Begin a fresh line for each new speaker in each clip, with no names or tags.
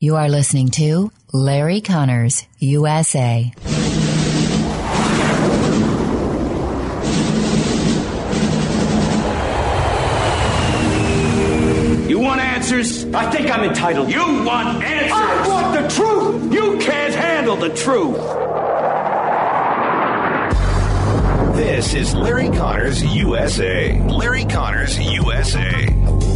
You are listening to Larry Connors, USA.
You want answers?
I think I'm entitled.
You want answers?
I want the truth!
You can't handle the truth.
This is Larry Connors, USA. Larry Connors, USA.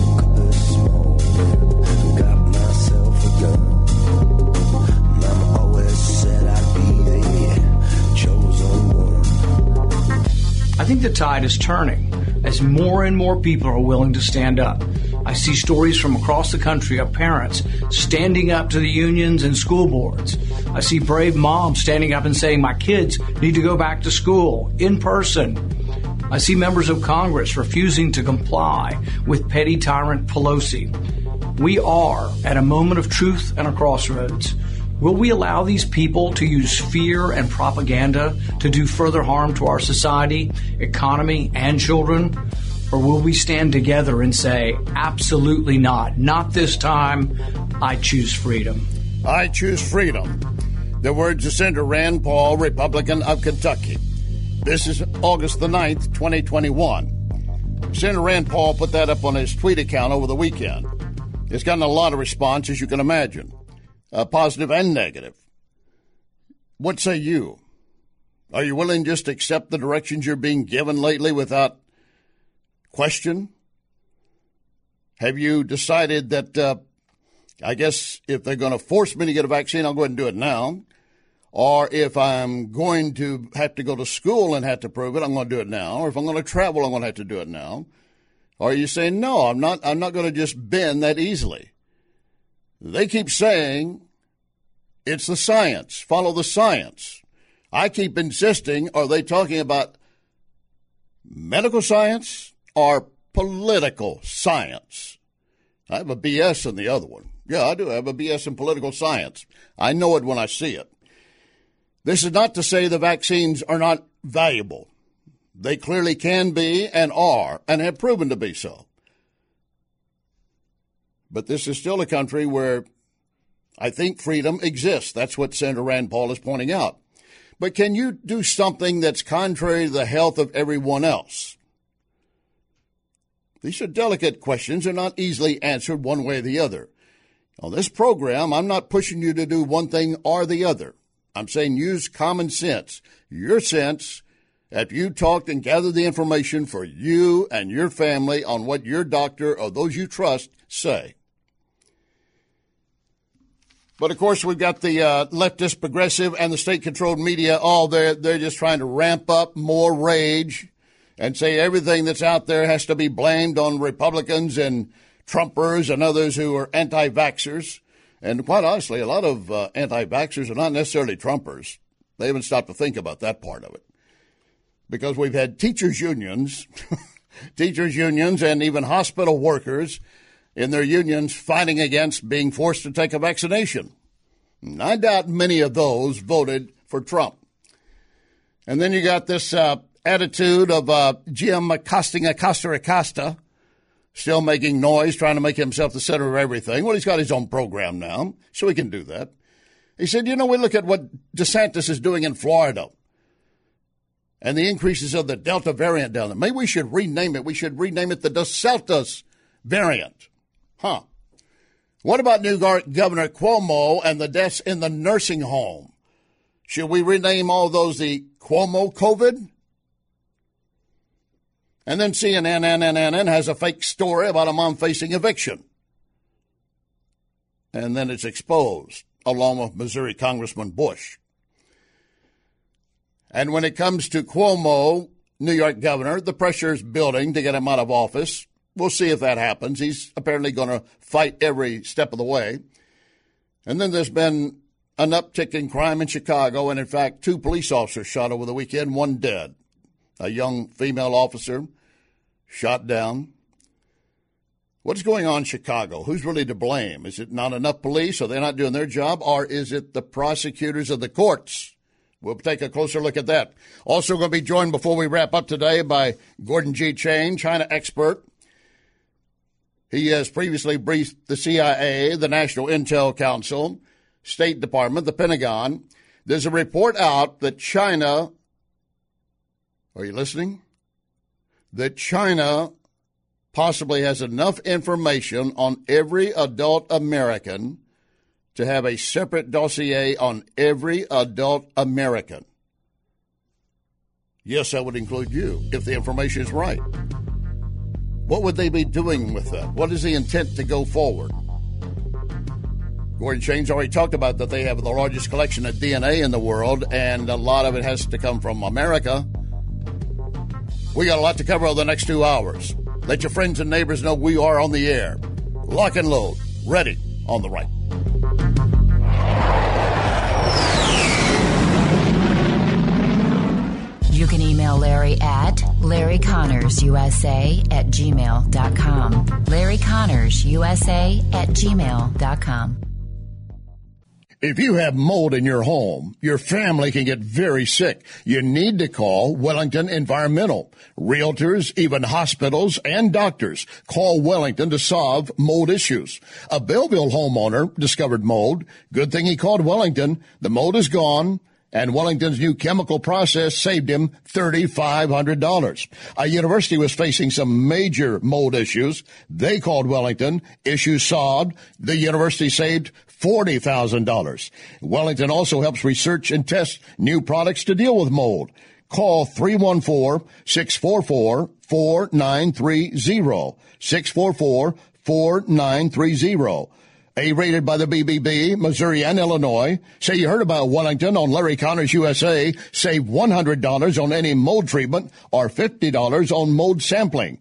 I think the tide is turning as more and more people are willing to stand up. I see stories from across the country of parents standing up to the unions and school boards. I see brave moms standing up and saying, my kids need to go back to school in person. I see members of Congress refusing to comply with petty tyrant Pelosi. We are at a moment of truth and a crossroads. Will we allow these people to use fear and propaganda to do further harm to our society, economy, and children? Or will we stand together and say, absolutely not. Not this time. I choose freedom.
I choose freedom. The words of Senator Rand Paul, Republican of Kentucky. This is August the 9th, 2021. Senator Rand Paul put that up on his tweet account over the weekend. It's gotten a lot of response, as you can imagine. Positive and negative. What say you? Are you willing just to accept the directions you're being given lately without question? Have you decided that, I guess, if they're going to force me to get a vaccine, I'll go ahead and do it now? Or if I'm going to have to go to school and have to prove it, I'm going to do it now. Or if I'm going to travel, I'm going to have to do it now. Or are you saying, no, I'm not going to just bend that easily? They keep saying it's the science. Follow the science. I keep insisting, are they talking about medical science or political science? I have a BS in the other one. Yeah, I do have a BS in political science. I know it when I see it. This is not to say the vaccines are not valuable. They clearly can be and are and have proven to be so. But this is still a country where I think freedom exists. That's what Senator Rand Paul is pointing out. But can you do something that's contrary to the health of everyone else? These are delicate questions. They're not easily answered one way or the other. On this program, I'm not pushing you to do one thing or the other. I'm saying use common sense, your sense, after you talked and gathered the information for you and your family on what your doctor or those you trust say. But, of course, we've got the leftist, progressive, and the state-controlled media all there. They're just trying to ramp up more rage and say everything that's out there has to be blamed on Republicans and Trumpers and others who are anti-vaxxers. And quite honestly, a lot of anti-vaxxers are not necessarily Trumpers. They haven't stopped to think about that part of it. Because we've had teachers' unions, and even hospital workers in their unions fighting against being forced to take a vaccination. And I doubt many of those voted for Trump. And then you got this attitude of Jim Acosta, still making noise, trying to make himself the center of everything. Well, he's got his own program now, so he can do that. He said, we look at what DeSantis is doing in Florida and the increases of the Delta variant down there. Maybe we should rename it. We should rename it the DeSantis variant. Huh. What about New Governor Cuomo and the deaths in the nursing home? Should we rename all those the Cuomo COVID? And then CNN has a fake story about a mom facing eviction. And then it's exposed, along with Missouri Congressman Bush. And when it comes to Cuomo, New York governor, the pressure is building to get him out of office. We'll see if that happens. He's apparently going to fight every step of the way. And then there's been an uptick in crime in Chicago, and in fact, 2 police officers shot over the weekend, 1 dead. A young female officer shot down. What's going on in Chicago? Who's really to blame? Is it not enough police? Are they not doing their job? Or is it the prosecutors of the courts? We'll take a closer look at that. Also going to be joined before we wrap up today by Gordon G. Chang, China expert. He has previously briefed the CIA, the National Intel Council, State Department, the Pentagon. There's a report out that China, are you listening? That China possibly has enough information on every adult American to have a separate dossier on every adult American. Yes, that would include you, if the information is right. What would they be doing with that? What is the intent to go forward? Gordon Shane's already talked about that they have the largest collection of DNA in the world, and a lot of it has to come from America. We got a lot to cover over the next 2 hours. Let your friends and neighbors know we are on the air. Lock and load. Ready on the right.
You can email Larry at LarryConnorsUSA@gmail.com. LarryConnorsUSA@gmail.com.
If you have mold in your home, your family can get very sick. You need to call Wellington Environmental. Realtors, even hospitals and doctors call Wellington to solve mold issues. A Belleville homeowner discovered mold. Good thing he called Wellington. The mold is gone, and Wellington's new chemical process saved him $3,500. A university was facing some major mold issues. They called Wellington. Issues solved. The university saved $40,000. Wellington also helps research and test new products to deal with mold. Call 314-644-4930. 644-4930. A-rated by the BBB, Missouri and Illinois. Say you heard about Wellington on Larry Connors USA. Save $100 on any mold treatment or $50 on mold sampling.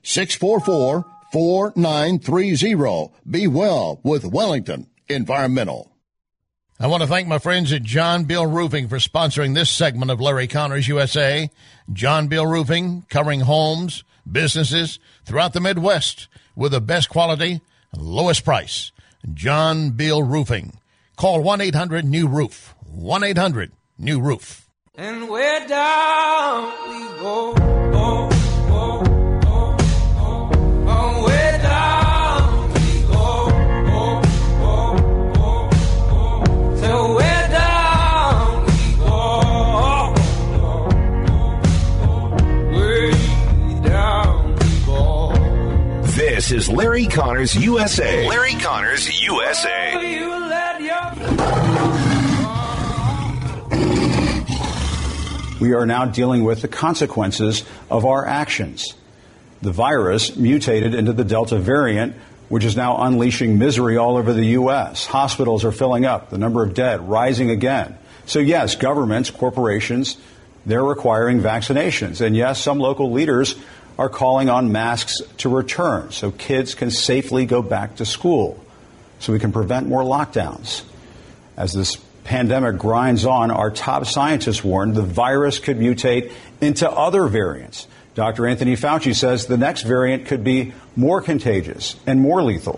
644-4930. Be well with Wellington Environmental. I want to thank my friends at John Bill Roofing for sponsoring this segment of Larry Connors USA. John Bill Roofing, covering homes, businesses throughout the Midwest with the best quality and lowest price. John Bill Roofing. Call 1-800-NEW-ROOF. 1-800-NEW-ROOF.
And where down we go. Where down we go. So where down we go. Way down we go.
This is Larry Connors USA. Larry Connors USA.
We are now dealing with the consequences of our actions. The virus mutated into the Delta variant, which is now unleashing misery all over the U.S. Hospitals are filling up, the number of dead rising again. So yes, governments, corporations, they're requiring vaccinations. And yes, some local leaders are calling on masks to return so kids can safely go back to school, so we can prevent more lockdowns. As this pandemic grinds on, our top scientists warned the virus could mutate into other variants. Dr. Anthony Fauci says the next variant could be more contagious and more lethal.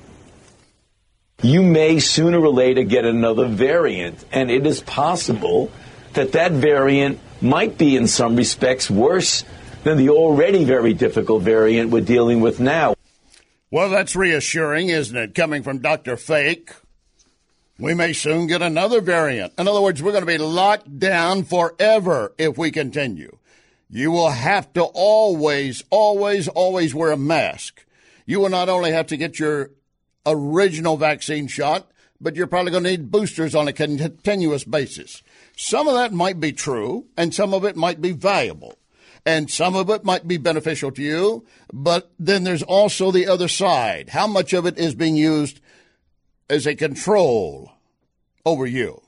You may sooner or later get another variant, and it is possible that that variant might be in some respects worse than the already very difficult variant we're dealing with now.
Well, that's reassuring, isn't it? Coming from Dr. Fake. We may soon get another variant. In other words, we're going to be locked down forever if we continue. You will have to always wear a mask. You will not only have to get your original vaccine shot, but you're probably going to need boosters on a continuous basis. Some of that might be true, and some of it might be valuable. And some of it might be beneficial to you, but then there's also the other side. How much of it is being used as a control over you?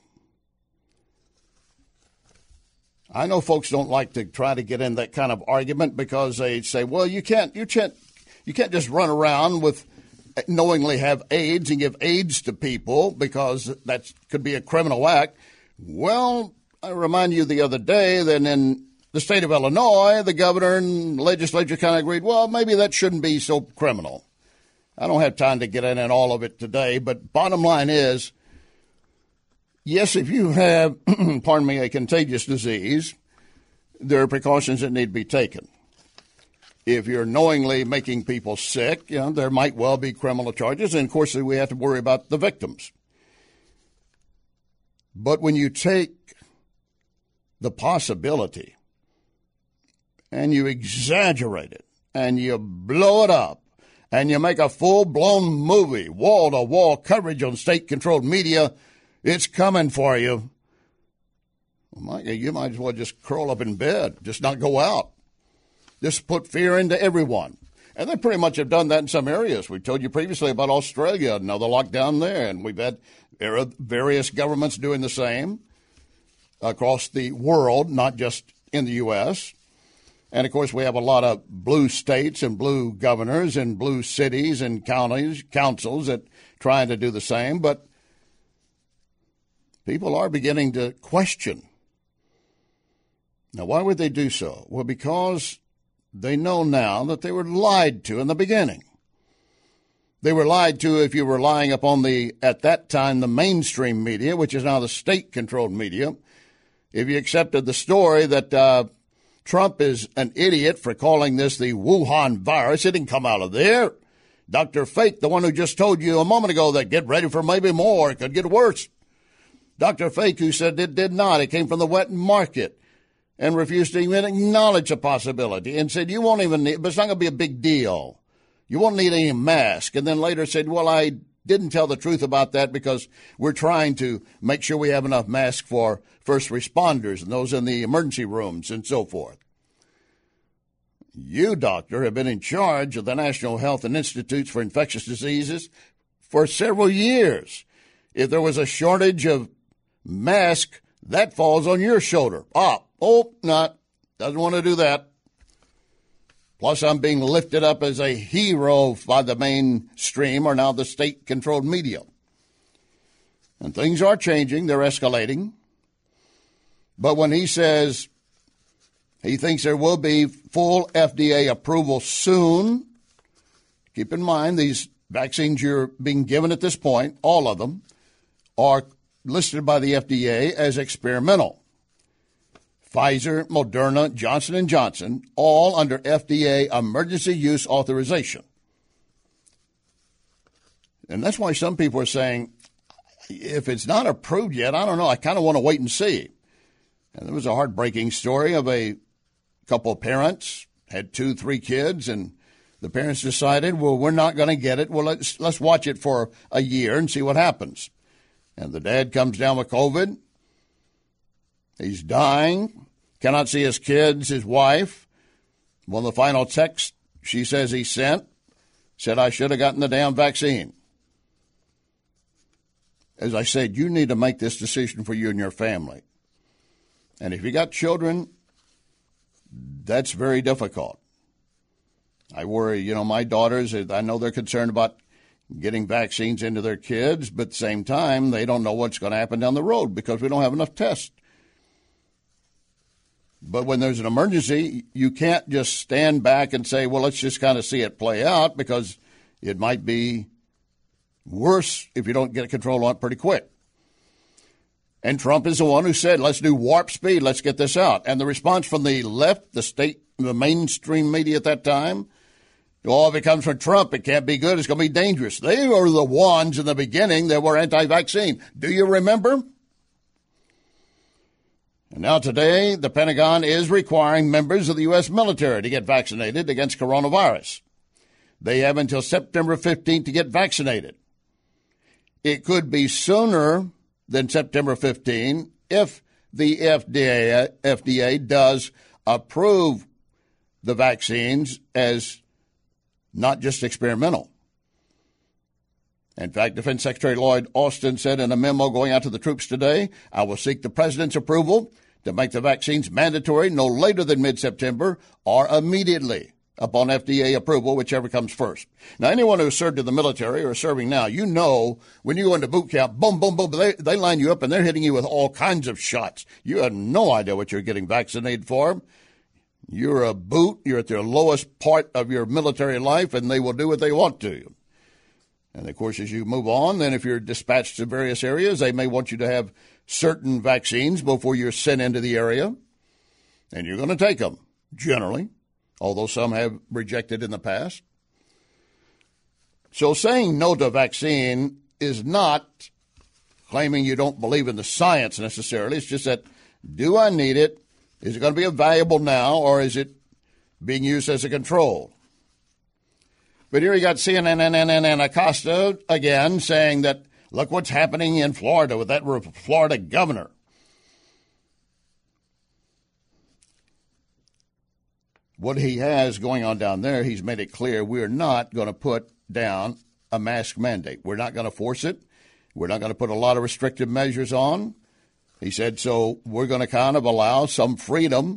I know folks don't like to try to get in that kind of argument because they say, well, you can't just run around with knowingly have AIDS and give AIDS to people because that could be a criminal act. Well, I remind you the other day that in the state of Illinois, the governor and legislature kind of agreed, well, maybe that shouldn't be so criminal. I don't have time to get in all of it today, but bottom line is, yes, if you have, a contagious disease, there are precautions that need to be taken. if you're knowingly making people sick, there might well be criminal charges. And, of course, we have to worry about the victims. But when you take the possibility and you exaggerate it and you blow it up and you make a full-blown movie, wall-to-wall coverage on state-controlled media, it's coming for you. Well, you might as well just curl up in bed, just not go out. Just put fear into everyone. And they pretty much have done that in some areas. We told you previously about Australia, another lockdown there, and we've had various governments doing the same across the world, not just in the U.S. And, of course, we have a lot of blue states and blue governors and blue cities and counties, councils that trying to do the same. But people are beginning to question. Now, why would they do so? Well, because they know now that they were lied to in the beginning. They were lied to if you were relying upon at that time, the mainstream media, which is now the state-controlled media. If you accepted the story that Trump is an idiot for calling this the Wuhan virus, it didn't come out of there. Dr. Fake, the one who just told you a moment ago that get ready for maybe more, it could get worse. Dr. Fake, who said it did not, it came from the wet market, and refused to even acknowledge a possibility and said, you won't even need, but it's not going to be a big deal. You won't need any mask. And then later said, well, I didn't tell the truth about that because we're trying to make sure we have enough masks for first responders and those in the emergency rooms and so forth. You, doctor, have been in charge of the National Health and Institutes for Infectious Diseases for several years. If there was a shortage of masks, that falls on your shoulder. Not. Doesn't want to do that. Plus, I'm being lifted up as a hero by the mainstream or now the state-controlled media. And things are changing. They're escalating. But when he says he thinks there will be full FDA approval soon, keep in mind these vaccines you're being given at this point, all of them, are listed by the FDA as experimental. Pfizer, Moderna, Johnson & Johnson, all under FDA emergency use authorization. And that's why some people are saying, if it's not approved yet, I don't know, I kind of want to wait and see. And there was a heartbreaking story of a couple of parents, had 2-3 kids, and the parents decided, well, we're not going to get it. Well, let's watch it for a year and see what happens. And the dad comes down with COVID. He's dying, cannot see his kids, his wife. One of the final texts she says he sent said, I should have gotten the damn vaccine. As I said, you need to make this decision for you and your family. And if you got children, that's very difficult. I worry, my daughters, I know they're concerned about getting vaccines into their kids, but at the same time, they don't know what's going to happen down the road because we don't have enough tests. But when there's an emergency, you can't just stand back and say, well, let's just kind of see it play out because it might be worse if you don't get control on it pretty quick. And Trump is the one who said, let's do warp speed, let's get this out. And the response from the left, the mainstream media at that time, well, if it comes from Trump, it can't be good, it's going to be dangerous. They were the ones in the beginning that were anti-vaccine. Do you remember? And now today, the Pentagon is requiring members of the U.S. military to get vaccinated against coronavirus. They have until September 15th to get vaccinated. It could be sooner than September 15 if the FDA does approve the vaccines as not just experimental. In fact, Defense Secretary Lloyd Austin said in a memo going out to the troops today, I will seek the president's approval to make the vaccines mandatory no later than mid-September or immediately upon FDA approval, whichever comes first. Now, anyone who served in the military or serving now, you know when you go into boot camp, boom, boom, boom, they line you up and they're hitting you with all kinds of shots. You have no idea what you're getting vaccinated for. You're a boot. You're at the lowest part of your military life, and they will do what they want to you. And, of course, as you move on, then if you're dispatched to various areas, they may want you to have certain vaccines before you're sent into the area, and you're going to take them, generally. although some have rejected in the past. So saying no to a vaccine is not claiming you don't believe in the science necessarily. It's just that, do I need it? Is it going to be valuable now, or is it being used as a control? But here you got CNN and Acosta again saying that, look what's happening in Florida with that Florida governor. What he has going on down there, he's made it clear we're not going to put down a mask mandate. We're not going to force it. We're not going to put a lot of restrictive measures on. He said, so we're going to kind of allow some freedom.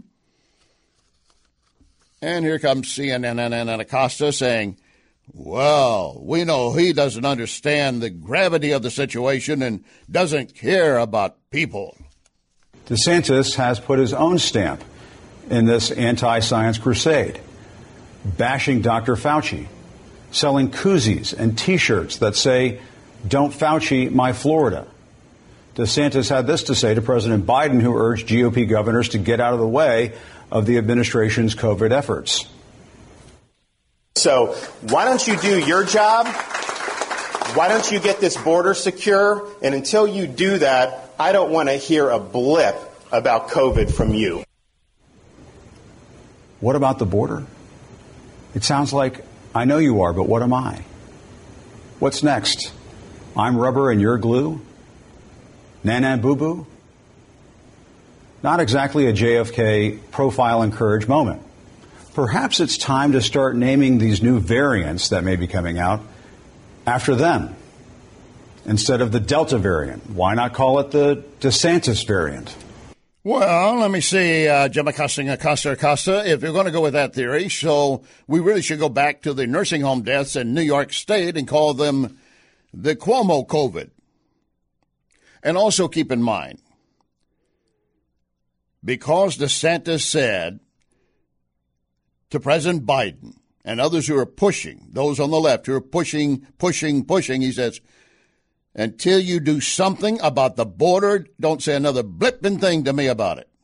And here comes CNN and Acosta saying, well, we know he doesn't understand the gravity of the situation and doesn't care about people.
DeSantis has put his own stamp in this anti-science crusade, bashing Dr. Fauci, selling koozies and T-shirts that say, "Don't Fauci my Florida." DeSantis had this to say to President Biden, who urged GOP governors to get out of the way of the administration's COVID efforts.
So why don't you do your job? Why don't you get this border secure? And until you do that, I don't want to hear a blip about COVID from you.
What about the border? It sounds like, I know you are, but what am I? What's next? I'm rubber and you're glue? Nana boo-boo? Not exactly a JFK profile and courage moment. Perhaps it's time to start naming these new variants that may be coming out after them. Instead of the Delta variant, why not call it the DeSantis variant?
Well, let me see, Jim Acosta, if you're going to go with that theory, so we really should go back to the nursing home deaths in New York State and call them the Cuomo COVID. And also keep in mind, because DeSantis said to President Biden and others who are pushing, those on the left who are pushing, he says, until you do something about the border, don't say another blipping thing to me about it.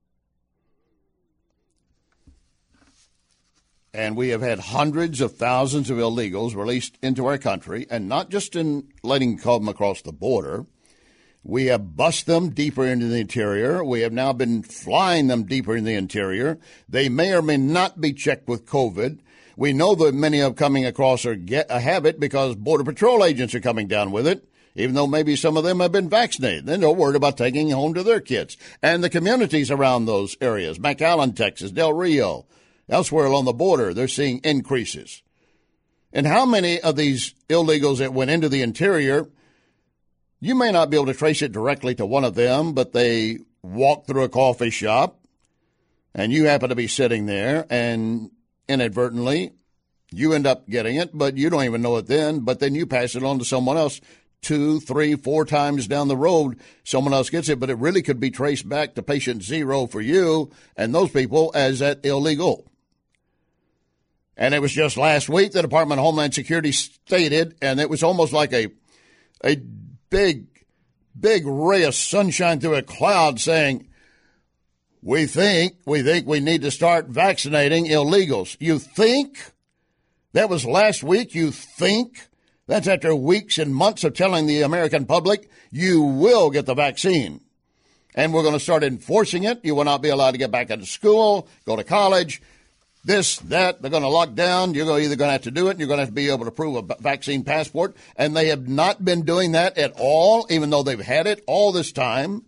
And we have had hundreds of thousands of illegals released into our country, and not just in letting them across the border. We have bussed them deeper into the interior. We have now been flying them deeper in the interior. They may or may not be checked with COVID. We know that many of coming across have it because Border Patrol agents are coming down with it, even though maybe some of them have been vaccinated. They're no worried about taking it home to their kids. And the communities around those areas, McAllen, Texas, Del Rio, elsewhere along the border, they're seeing increases. And how many of these illegals that went into the interior, you may not be able to trace it directly to one of them, but they walked through a coffee shop, and you happen to be sitting there, and inadvertently, you end up getting it, but you don't even know it then, but then you pass it on to someone else 2, 3, 4 times down the road. Someone else gets it, but it really could be traced back to patient 0 for you and those people as that illegal. And it was just last week the Department of Homeland Security stated, and it was almost like a big ray of sunshine through a cloud saying, we think we need to start vaccinating illegals. You think? That was last week, you think? That's after weeks and months of telling the American public, you will get the vaccine. And we're going to start enforcing it. You will not be allowed to get back into school, go to college, this, that. They're going to lock down. You're either going to have to do it, and you're going to have to be able to prove a vaccine passport. And they have not been doing that at all, even though they've had it all this time.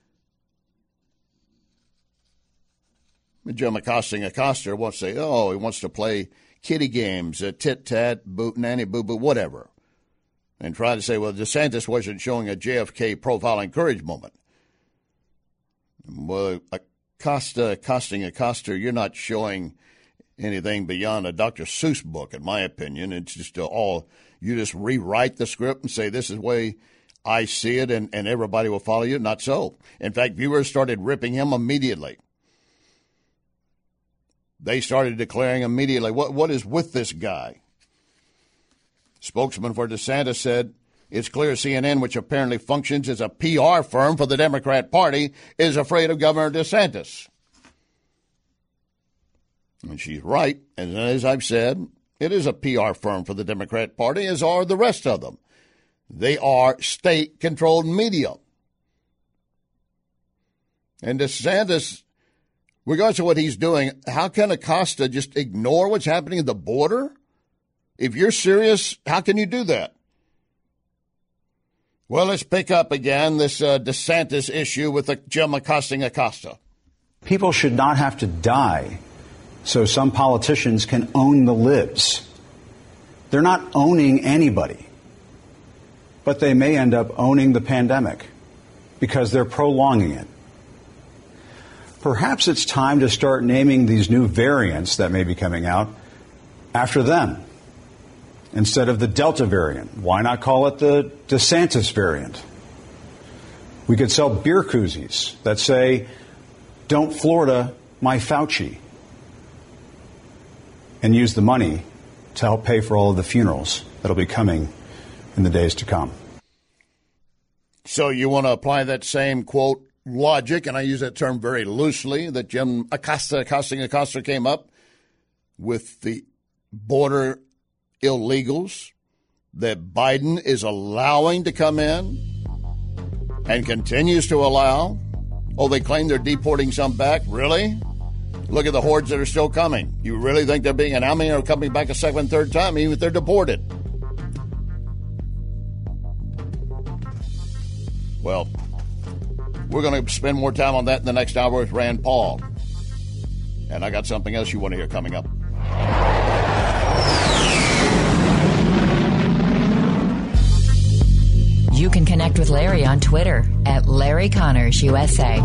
Joe Acosta wants to say, he wants to play kitty games, tit-tat, nanny, boo-boo, whatever, and try to say, well, DeSantis wasn't showing a JFK profile and courage moment. Well, Acosta, you're not showing anything beyond a Dr. Seuss book, in my opinion. It's just you just rewrite the script and say, this is the way I see it, and everybody will follow you. Not so. In fact, viewers started ripping him immediately. They started declaring immediately, what is with this guy? Spokesman for DeSantis said, it's clear CNN, which apparently functions as a PR firm for the Democrat Party, is afraid of Governor DeSantis. And she's right. And as I've said, it is a PR firm for the Democrat Party, as are the rest of them. They are state-controlled media. And DeSantis, regardless of what he's doing, how can Acosta just ignore what's happening at the border? If you're serious, how can you do that? Well, let's pick up again this DeSantis issue with Jim accosting Acosta.
People should not have to die so some politicians can own the libs. They're not owning anybody, but they may end up owning the pandemic because they're prolonging it. Perhaps it's time to start naming these new variants that may be coming out after them. Instead of the Delta variant, why not call it the DeSantis variant? We could sell beer koozies that say, "Don't Florida my Fauci," and use the money to help pay for all of the funerals that'll be coming in the days to come.
So you want to apply that same, quote, logic, and I use that term very loosely, that Jim accosting Acosta came up with the border illegals that Biden is allowing to come in and continues to allow. Oh, they claim they're deporting some back. Really? Look at the hordes that are still coming. You really think they're being, and how many are coming back a second, third time, even if they're deported? Well, we're going to spend more time on that in the next hour with Rand Paul. And I got something else you want to hear coming up.
You can connect with Larry on Twitter at Larry Connors USA.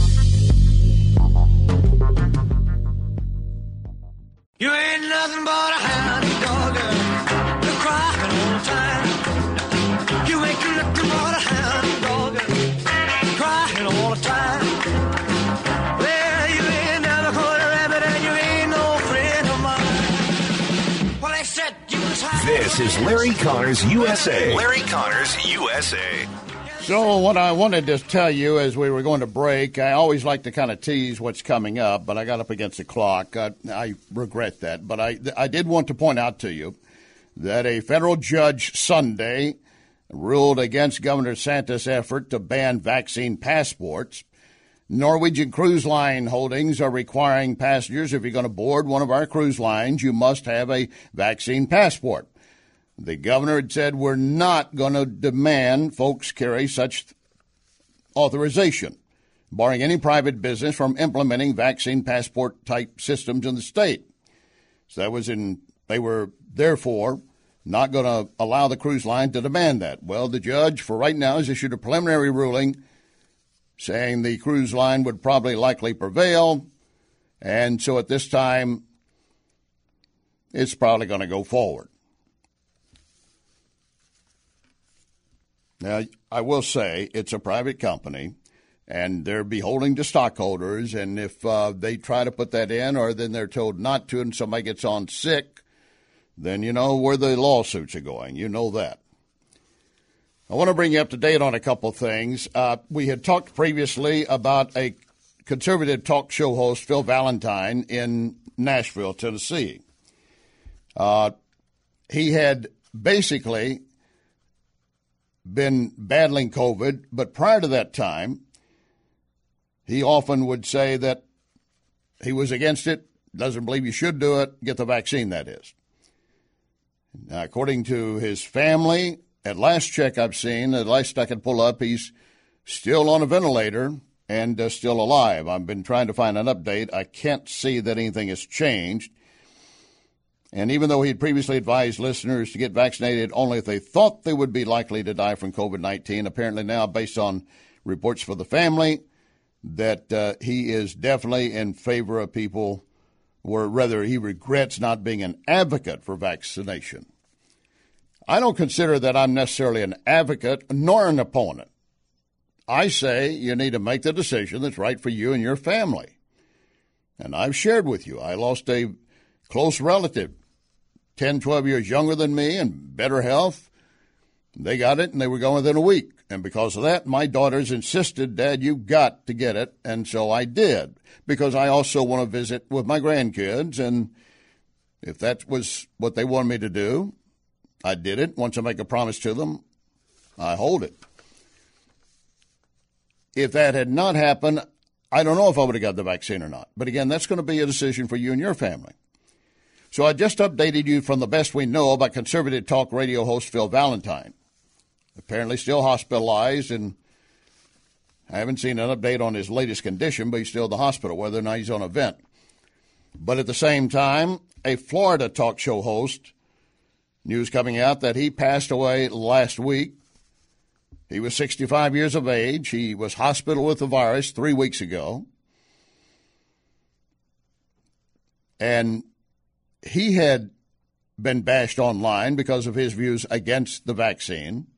You ain't nothing but a hound dog, you're crying all the time. You ain't nothing but a hound dog, crying all the time. Well, you ain't never caught a rabbit and you ain't no friend of mine. Well, they said you was high.
This is Larry Connors USA. Larry Connors USA.
So what I wanted to tell you as we were going to break, I always like to kind of tease what's coming up, but I got up against the clock. I regret that. But I did want to point out to you that a federal judge Sunday ruled against Governor DeSantis' effort to ban vaccine passports. Norwegian Cruise Line Holdings are requiring passengers, if you're going to board one of our cruise lines, you must have a vaccine passport. The governor had said, we're not going to demand folks carry such authorization, barring any private business from implementing vaccine passport type systems in the state. So they were therefore not going to allow the cruise line to demand that. Well, the judge for right now has issued a preliminary ruling saying the cruise line would probably likely prevail. And so at this time, it's probably going to go forward. Now, I will say it's a private company, and they're beholden to stockholders, and if they try to put that in or then they're told not to and somebody gets on sick, then you know where the lawsuits are going. You know that. I want to bring you up to date on a couple things. We had talked previously about a conservative talk show host, Phil Valentine, in Nashville, Tennessee. He had basically been battling COVID, but prior to that time, he often would say that he was against it, doesn't believe you should do it, get the vaccine, that is. Now, according to his family, at last check I've seen, at last I could pull up, he's still on a ventilator and still alive. I've been trying to find an update. I can't see that anything has changed. And even though he had previously advised listeners to get vaccinated only if they thought they would be likely to die from COVID-19, apparently now, based on reports for the family, that he is definitely in favor of people, or rather he regrets not being an advocate for vaccination. I don't consider that I'm necessarily an advocate nor an opponent. I say you need to make the decision that's right for you and your family. And I've shared with you, I lost a close relative, 10, 12 years younger than me and better health, They got it, and they were gone within a week. And because of that, my daughters insisted, Dad, you've got to get it. And so I did, because I also want to visit with my grandkids. And if that was what they wanted me to do, I did it. Once I make a promise to them, I hold it. If that had not happened, I don't know if I would have got the vaccine or not. But again, that's going to be a decision for you and your family. So I just updated you from the best we know about conservative talk radio host Phil Valentine. Apparently still hospitalized, and I haven't seen an update on his latest condition, but he's still at the hospital, whether or not he's on a vent. But at the same time, a Florida talk show host, news coming out that he passed away last week. He was 65 years of age. He was hospitalized with the virus 3 weeks ago. And he had been bashed online because of his views against the vaccine.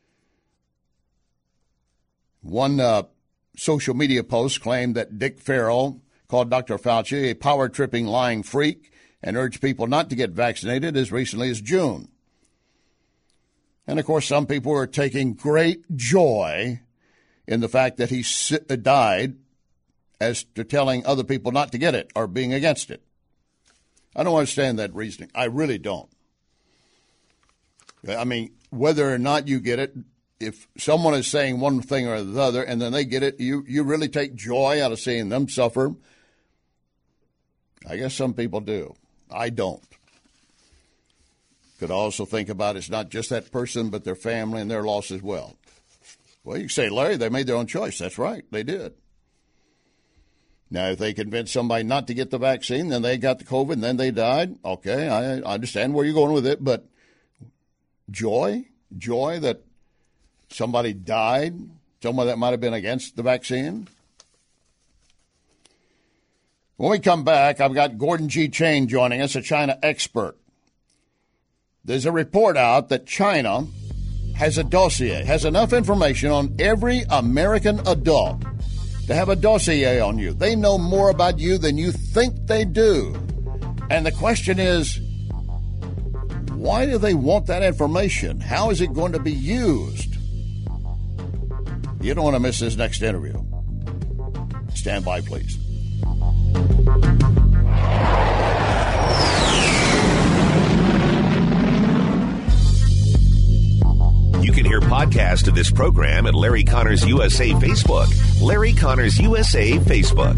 One social media post claimed that Dick Farrell called Dr. Fauci a power-tripping lying freak and urged people not to get vaccinated as recently as June. And, of course, some people were taking great joy in the fact that he died as to telling other people not to get it or being against it. I don't understand that reasoning. I really don't. I mean, whether or not you get it, if someone is saying one thing or the other and then they get it, you really take joy out of seeing them suffer? I guess some people do. I don't. Could also think about it's not just that person, but their family and their loss as well. Well, you can say, Larry, they made their own choice. That's right. They did. Now, if they convince somebody not to get the vaccine, then they got the COVID and then they died, okay, I understand where you're going with it, but joy that somebody died, someone that might have been against the vaccine. When we come back, I've got Gordon G. Chain joining us, a China expert. There's a report out that China has a dossier, has enough information on every American adult to have a dossier on you. They know more about you than you think they do. And the question is, why do they want that information? How is it going to be used? You don't want to miss this next interview. Stand by, please.
You can hear podcasts of this program at Larry Connors USA Facebook. Larry Connors USA Facebook.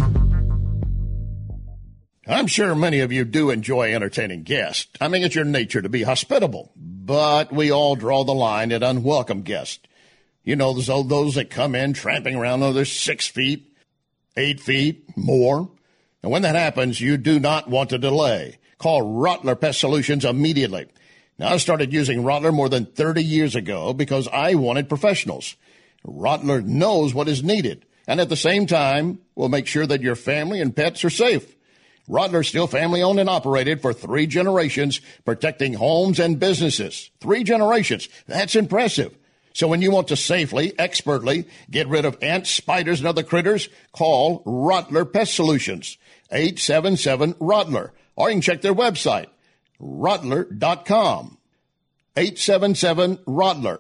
I'm sure many of you do enjoy entertaining guests. I mean, it's your nature to be hospitable, but we all draw the line at unwelcome guests. You know, those that come in tramping around another 6 feet, 8 feet, more. And when that happens, you do not want to delay. Call Rottler Pest Solutions immediately. Now, I started using Rottler more than 30 years ago because I wanted professionals. Rottler knows what is needed, and at the same time will make sure that your family and pets are safe. Rottler is still family-owned and operated for 3 generations, protecting homes and businesses. 3 generations. That's impressive. So when you want to safely, expertly get rid of ants, spiders, and other critters, call Rottler Pest Solutions, 877-ROTTLER, or you can check their website, Rottler.com. 877-ROTTLER,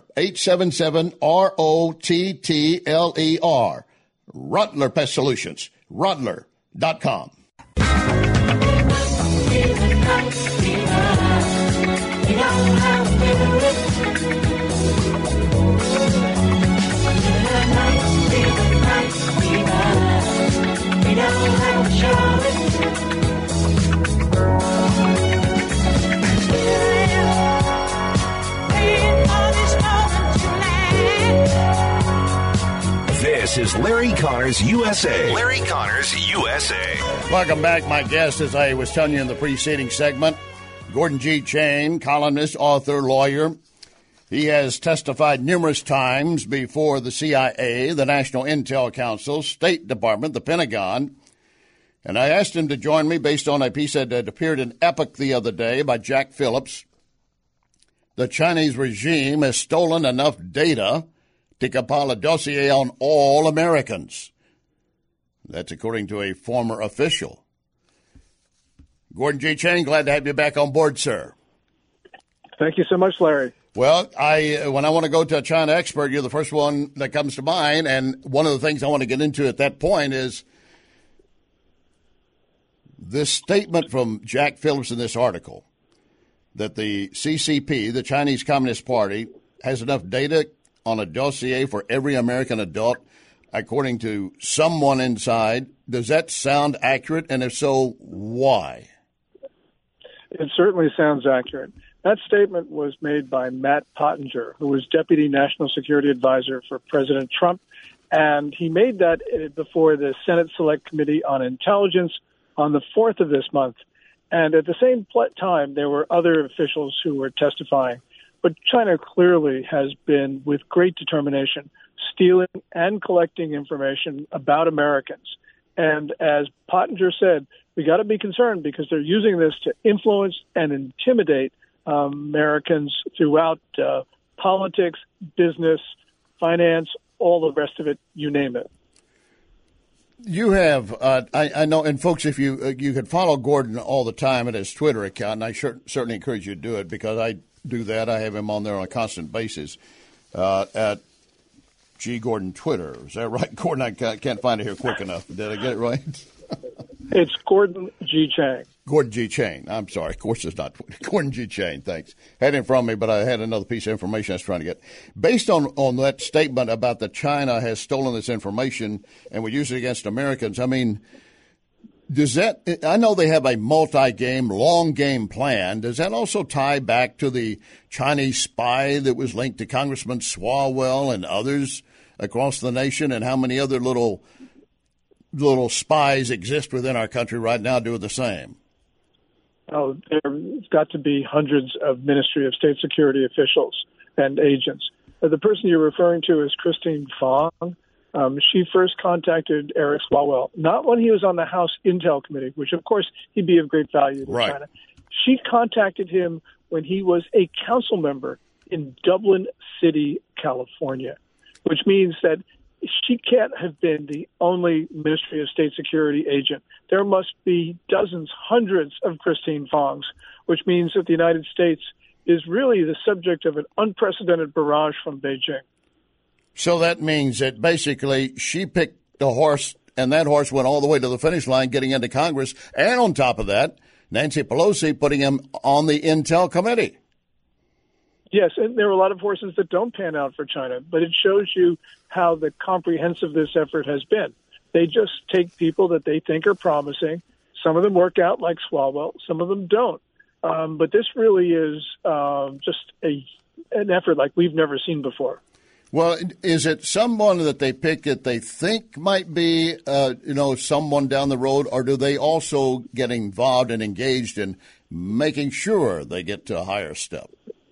877-ROTTLER. Rottler Pest Solutions, Rottler.com.
This is Larry Connors USA. Larry Connors USA.
Welcome back. My guest, as I was telling you in the preceding segment, Gordon G. Chain, columnist, author, lawyer. He has testified numerous times before the CIA, the National Intel Council, State Department, the Pentagon. And I asked him to join me based on a piece that had appeared in Epoch the other day by Jack Phillips. The Chinese regime has stolen enough data to compile a dossier on all Americans. That's according to a former official. Gordon G. Chain, glad to have you back on board, sir.
Thank you so much, Larry.
Well, when I want to go to a China expert, you're the first one that comes to mind. And one of the things I want to get into at that point is this statement from Jack Phillips in this article that the CCP, the Chinese Communist Party, has enough data on a dossier for every American adult, according to someone inside. Does that sound accurate? And if so, why?
It certainly sounds accurate. That statement was made by Matt Pottinger, who was Deputy National Security Advisor for President Trump. And he made that before the Senate Select Committee on Intelligence on the 4th of this month. And at the same time, there were other officials who were testifying. But China clearly has been, with great determination, stealing and collecting information about Americans. And as Pottinger said, we got to be concerned because they're using this to influence and intimidate Americans throughout politics, business, finance, all the rest of it, you name it.
You have, I know, and folks, if you could follow Gordon all the time at his Twitter account, and I certainly encourage you to do it because I do that. I have him on there on a constant basis at G. Gordon Twitter. Is that right, Gordon? I can't find it here quick enough. Did I get it right?
It's Gordon G. Chang.
Gordon G. Chang. I'm sorry. Of course, it's not Twitter. Gordon G. Chang. Thanks. Had it from me, but I had another piece of information I was trying to get. Based on that statement about that China has stolen this information and would use it against Americans, I mean, does that – I know they have a multi-game, long-game plan. Does that also tie back to the Chinese spy that was linked to Congressman Swalwell and others across the nation, and how many other little spies exist within our country right now doing the same?
Oh, there's got to be hundreds of Ministry of State Security officials and agents. The person you're referring to is Christine Fong. She first contacted Eric Swalwell, not when he was on the House Intel Committee, which, of course, he'd be of great value to China. She contacted him when he was a council member in Dublin City, California, which means that she can't have been the only Ministry of State Security agent. There must be dozens, hundreds of Christine Fongs, which means that the United States is really the subject of an unprecedented barrage from Beijing.
So that means that basically she picked the horse, and that horse went all the way to the finish line, getting into Congress. And on top of that, Nancy Pelosi putting him on the Intel Committee.
Yes, and there are a lot of horses that don't pan out for China, but it shows you how the comprehensive this effort has been. They just take people that they think are promising. Some of them work out like Swalwell, some of them don't. But this really is just an effort like we've never seen before.
Well, is it someone that they pick that they think might be, someone down the road, or do they also get involved and engaged in making sure they get to a higher step?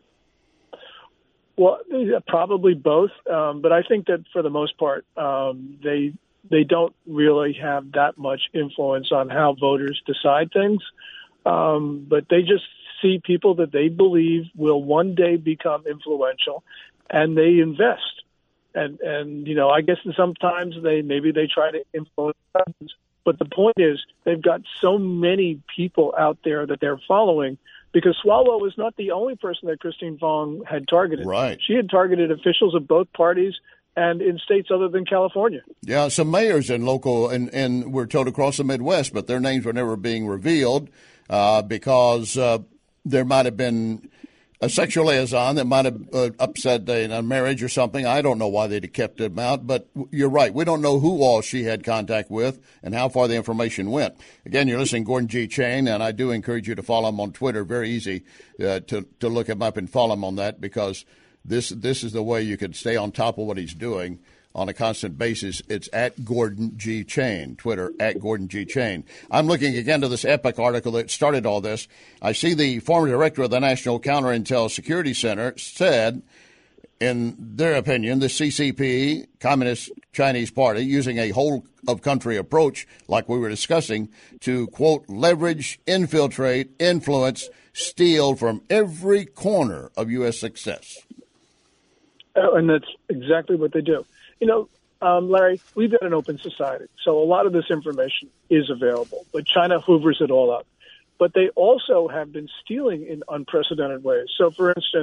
Well, probably both, but I think that for the most part, they don't really have that much influence on how voters decide things, but they just see people that they believe will one day become influential, and they invest. And I guess sometimes they try to influence others, but the point is they've got so many people out there that they're following. Because Swalwell was not the only person that Christine Fong had targeted.
Right.
She had targeted officials of both parties and in states other than California.
Yeah, some mayors in local, and we're told across the Midwest, but their names were never being revealed because there might have been a sexual liaison that might have upset a marriage or something. I don't know why they'd kept them out, but you're right. We don't know who all she had contact with and how far the information went. Again, you're listening to Gordon G. Chang, and I do encourage you to follow him on Twitter. Very easy to look him up and follow him on that, because this is the way you can stay on top of what he's doing on a constant basis. It's at Gordon G. Chang, Twitter, at Gordon G. Chang. I'm looking again to this Epic article that started all this. I see the former director of the National Counterintel Security Center said, in their opinion, the CCP, Communist Chinese Party, using a whole-of-country approach, like we were discussing, to, quote, leverage, infiltrate, influence, steal from every corner of U.S. success.
And that's exactly what they do. Larry, we've got an open society, so a lot of this information is available, but China hoovers it all up. But they also have been stealing in unprecedented ways. So, for instance,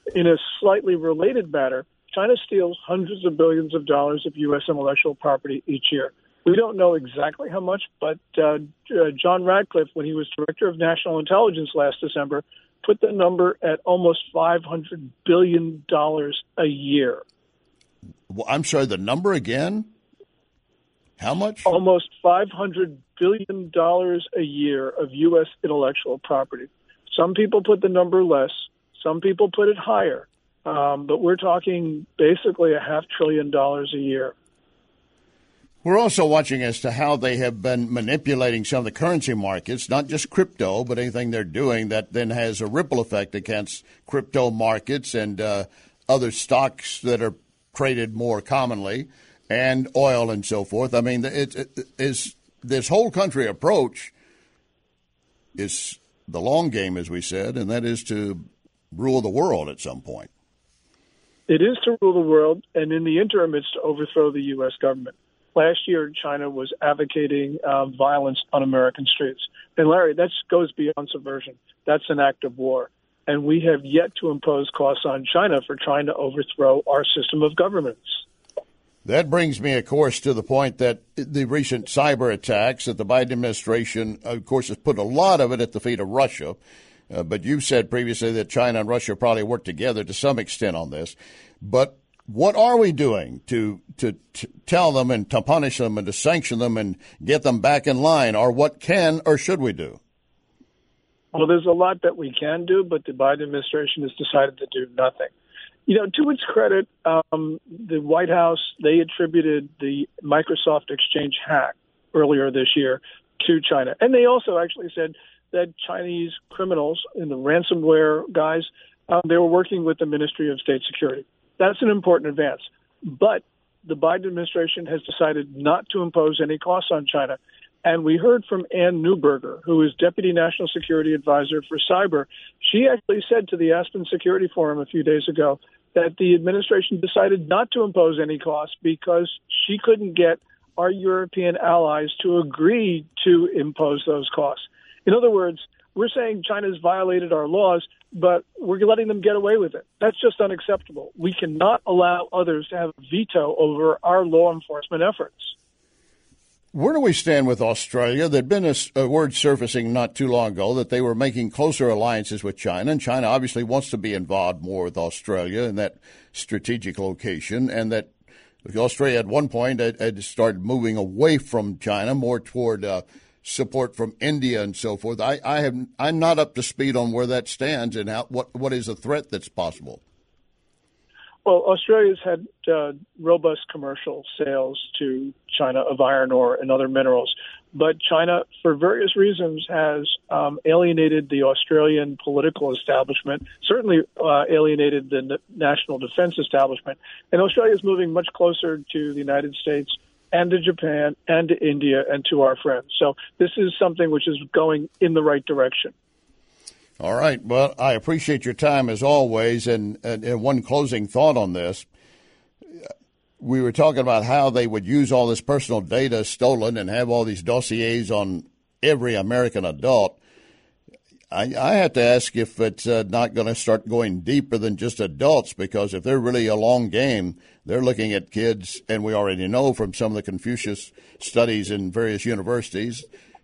In a slightly related matter, China steals hundreds of billions of dollars of U.S. intellectual property each year. We don't know exactly how much, but John Radcliffe, when he was Director of National Intelligence last December, put the number at almost $500 billion a year.
Well, I'm sorry, the number again? How much?
Almost $500 billion a year of U.S. intellectual property. Some people put the number less. Some people put it higher. But we're talking basically $500 billion a year.
We're also watching as to how they have been manipulating some of the currency markets, not just crypto, but anything they're doing that then has a ripple effect against crypto markets and other stocks that are traded more commonly, and oil and so forth. I mean, this whole country approach is the long game, as we said, and that is to rule the world at some point.
It is to rule the world, and in the interim, it's to overthrow the U.S. government. Last year, China was advocating violence on American streets. And, Larry, that goes beyond subversion. That's an act of war. And we have yet to impose costs on China for trying to overthrow our system of governments.
That brings me, of course, to the point that the recent cyber attacks that the Biden administration, of course, has put a lot of it at the feet of Russia. But you said previously that China and Russia probably work together to some extent on this. But what are we doing to tell them and to punish them and to sanction them and get them back in line? Or what can or should we do?
Well, there's a lot that we can do, but the Biden administration has decided to do nothing. You know, to its credit, the White House, they attributed the Microsoft Exchange hack earlier this year to China. And they also actually said that Chinese criminals and the ransomware guys, they were working with the Ministry of State Security. That's an important advance. But the Biden administration has decided not to impose any costs on China. And we heard from Ann Neuberger, who is Deputy National Security Advisor for Cyber. She actually said to the Aspen Security Forum a few days ago that the administration decided not to impose any costs because she couldn't get our European allies to agree to impose those costs. In other words, we're saying China's violated our laws, but we're letting them get away with it. That's just unacceptable. We cannot allow others to have a veto over our law enforcement efforts.
Where do we stand with Australia? There'd been a word surfacing not too long ago that they were making closer alliances with China, and China obviously wants to be involved more with Australia in that strategic location, and that Australia at one point had started moving away from China, more toward support from India and so forth. I'm not up to speed on where that stands and what is a threat that's possible.
Well, Australia's had robust commercial sales to China of iron ore and other minerals, but China, for various reasons, has alienated the Australian political establishment, certainly alienated the national defense establishment, and Australia is moving much closer to the United States and to Japan and to India and to our friends. So this is something which is going in the right direction.
All right. Well, I appreciate your time as always. And one closing thought on this. We were talking about how they would use all this personal data stolen and have all these dossiers on every American adult. I have to ask if it's not going to start going deeper than just adults, because if they're really a long game, they're looking at kids, and we already know from some of the Confucius studies in various universities,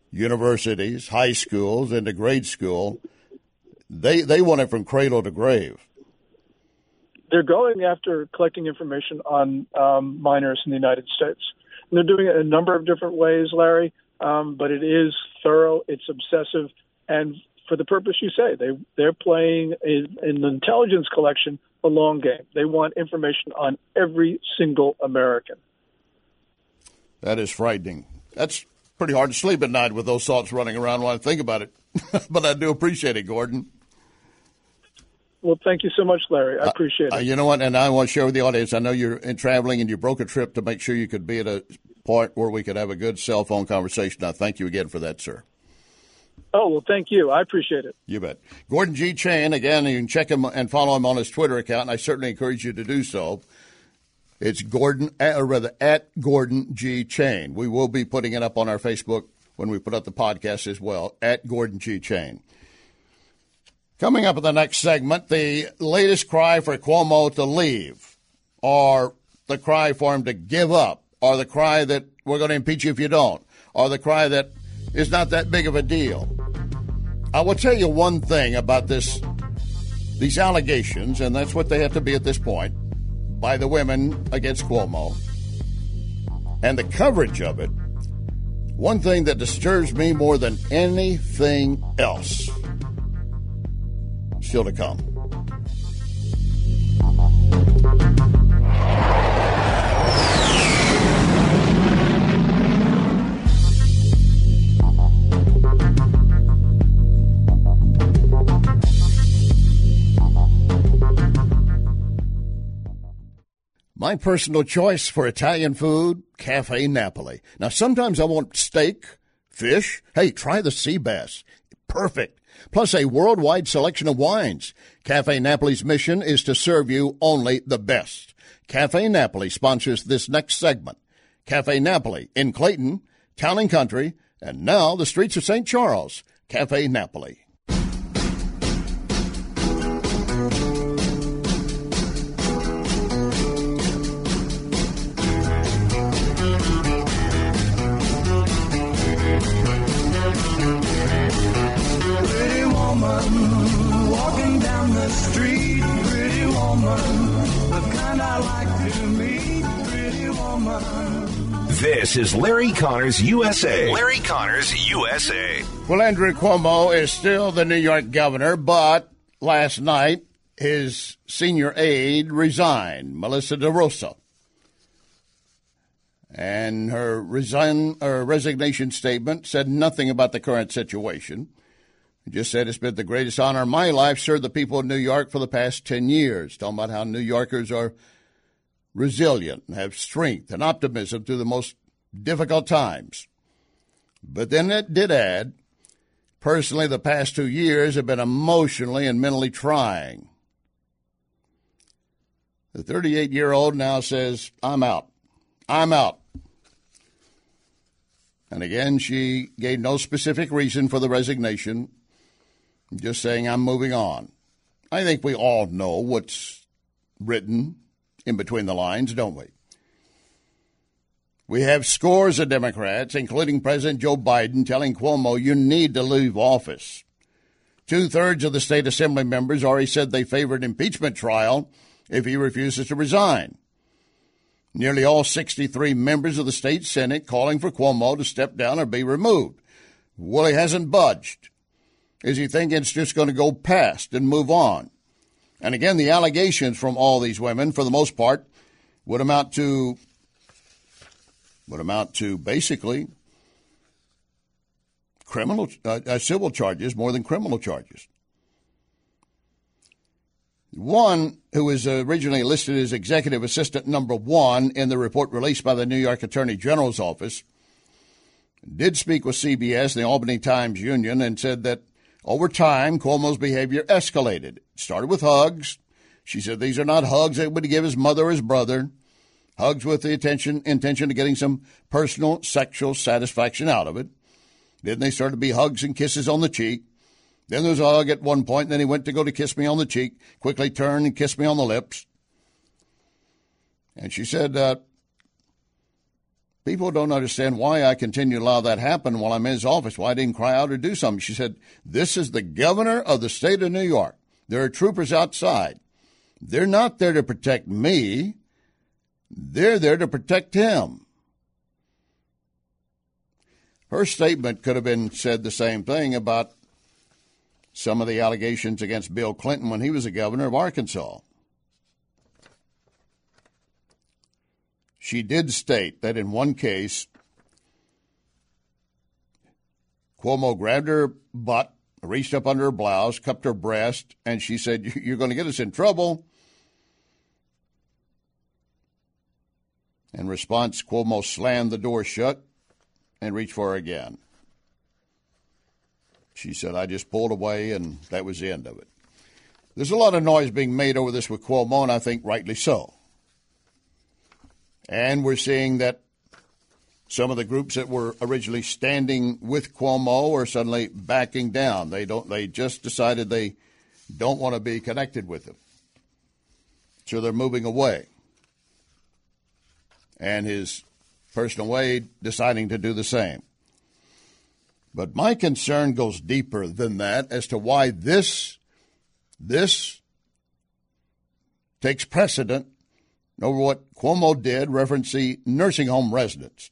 high schools, into grade school, they want it from cradle to grave.
They're going after collecting information on minors in the United States. And they're doing it in a number of different ways, Larry, but it is thorough, it's obsessive, and for the purpose you say, they're playing in the intelligence collection a long game. They want information on every single American.
That is frightening. That's pretty hard to sleep at night with those thoughts running around when I think about it. But I do appreciate it, Gordon.
Well, thank you so much, Larry. I appreciate it.
You know what? And I want to share with the audience, I know you're traveling and you broke a trip to make sure you could be at a point where we could have a good cell phone conversation. I thank you again for that, sir.
Oh, well, thank you. I appreciate it.
You bet. Gordon G. Chain, again, you can check him and follow him on his Twitter account, and I certainly encourage you to do so. It's at Gordon G. Chain. We will be putting it up on our Facebook when we put up the podcast as well, at Gordon G. Chain. Coming up in the next segment, the latest cry for Cuomo to leave, or the cry for him to give up, or the cry that we're going to impeach you if you don't, or the cry that is not that big of a deal. I will tell you one thing about these allegations, and that's what they have to be at this point, by the women against Cuomo, and the coverage of it. One thing that disturbs me more than anything else, still to come. My personal choice for Italian food, Cafe Napoli. Now, sometimes I want steak, fish. Hey, try the sea bass. Perfect. Plus a worldwide selection of wines. Cafe Napoli's mission is to serve you only the best. Cafe Napoli sponsors this next segment. Cafe Napoli in Clayton, Town and Country, and now the streets of St. Charles. Cafe Napoli.
Walking down the street, pretty woman, the kind I like to meet, pretty woman.
This is Larry Connors USA. Larry Connors USA.
Well, Andrew Cuomo is still the New York governor, but last night his senior aide resigned, Melissa DeRosa. And her resignation statement said nothing about the current situation. He just said, it's been the greatest honor of my life, served the people of New York for the past 10 years. Talking about how New Yorkers are resilient and have strength and optimism through the most difficult times. But then it did add, personally, the past 2 years have been emotionally and mentally trying. The 38-year-old now says, I'm out. I'm out. And again, she gave no specific reason for the resignation, just saying, I'm moving on. I think we all know what's written in between the lines, don't we? We have scores of Democrats, including President Joe Biden, telling Cuomo, you need to leave office. 2/3 of the state assembly members already said they favored impeachment trial if he refuses to resign. Nearly all 63 members of the state Senate calling for Cuomo to step down or be removed. Well, he hasn't budged. Is he thinking it's just going to go past and move on? And again, the allegations from all these women, for the most part, would amount to basically civil charges more than criminal charges. One, who was originally listed as executive assistant number 1 in the report released by the New York Attorney General's office, did speak with CBS and the Albany Times-Union and said that over time, Cuomo's behavior escalated. It started with hugs. She said these are not hugs that he would give his mother or his brother. Hugs with the intention of getting some personal sexual satisfaction out of it. Then they started to be hugs and kisses on the cheek. Then there was a hug at one point, and then he went to go to kiss me on the cheek, quickly turned and kissed me on the lips. And she said, people don't understand why I continue to allow that happen while I'm in his office, why I didn't cry out or do something. She said, this is the governor of the state of New York. There are troopers outside. They're not there to protect me. They're there to protect him. Her statement could have been said the same thing about some of the allegations against Bill Clinton when he was the governor of Arkansas. She did state that in one case, Cuomo grabbed her butt, reached up under her blouse, cupped her breast, and she said, you're going to get us in trouble. In response, Cuomo slammed the door shut and reached for her again. She said, I just pulled away, and that was the end of it. There's a lot of noise being made over this with Cuomo, and I think rightly so. And we're seeing that some of the groups that were originally standing with Cuomo are suddenly backing down. They just decided they don't want to be connected with him. So they're moving away. And his personal aide deciding to do the same. But my concern goes deeper than that as to why this takes precedent over what Cuomo did, reference the nursing home residents.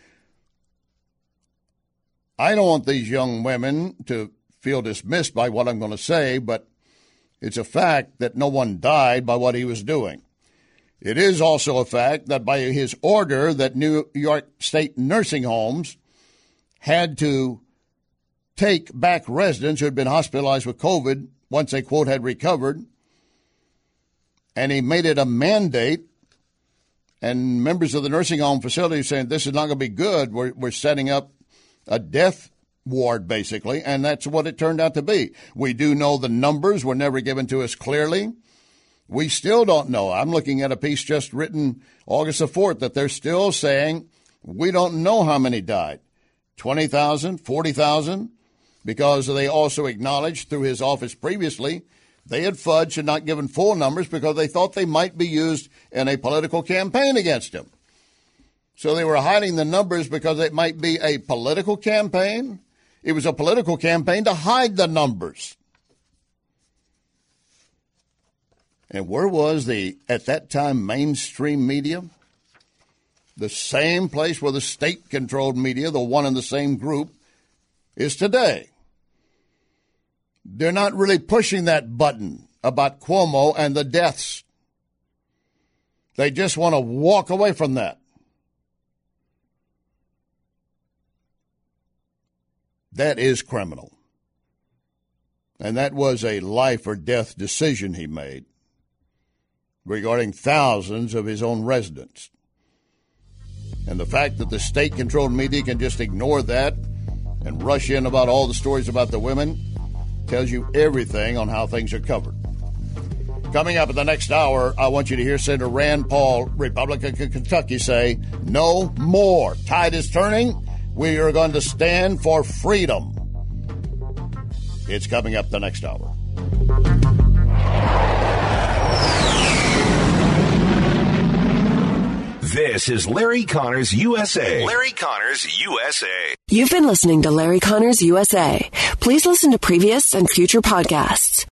I don't want these young women to feel dismissed by what I'm going to say, but it's a fact that no one died by what he was doing. It is also a fact that by his order that New York State nursing homes had to take back residents who had been hospitalized with COVID once they, quote, had recovered. And he made it a mandate. And members of the nursing home facility saying, this is not going to be good. We're setting up a death ward, basically. And that's what it turned out to be. We do know the numbers were never given to us clearly. We still don't know. I'm looking at a piece just written August the 4th that they're still saying we don't know how many died. 20,000, 40,000, because they also acknowledged through his office previously they had fudged and not given full numbers because they thought they might be used in a political campaign against him. So they were hiding the numbers because it might be a political campaign. It was a political campaign to hide the numbers. And where was the, at that time, mainstream media? The same place where the state-controlled media, the one in the same group, is today. They're not really pushing that button about Cuomo and the deaths. They just want to walk away from that. That is criminal. And that was a life or death decision he made regarding thousands of his own residents. And the fact that the state-controlled media can just ignore that and rush in about all the stories about the women tells you everything on how things are covered. Coming up in the next hour, I want you to hear Senator Rand Paul, Republican of Kentucky, say, no more. Tide is turning. We are going to stand for freedom. It's coming up the next hour.
This is Larry Connors USA. Larry Connors USA.
You've been listening to Larry Connors USA. Please listen to previous and future podcasts